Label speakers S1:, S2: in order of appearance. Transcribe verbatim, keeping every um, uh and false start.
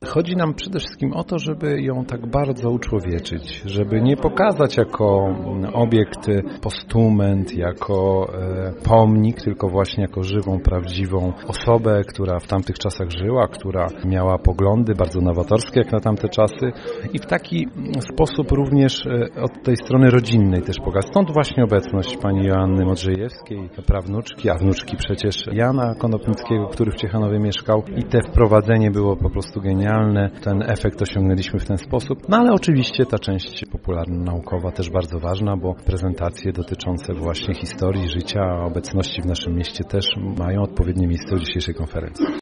S1: Chodzi nam przede wszystkim o to, żeby ją tak bardzo uczłowieczyć, żeby nie pokazać jako obiekt, postument, jako pomnik, tylko właśnie jako żywą, prawdziwą osobę, która w tamtych czasach żyła, która miała poglądy bardzo nowatorskie jak na tamte czasy i w taki sposób również od tej strony rodzinnej też pokazać. Stąd właśnie obecność pani Joanny Modrzejewskiej, prawnuczki, a wnuczki przecież Jana Konopnickiego, który w Ciechanowie mieszkał i te wprowadzenie było po prostu genialne. Ten efekt osiągnęliśmy w ten sposób. No ale oczywiście ta część popularno-naukowa też bardzo ważna, bo prezentacje dotyczące właśnie historii, życia, obecności w naszym mieście też mają odpowiednie miejsce w dzisiejszej konferencji.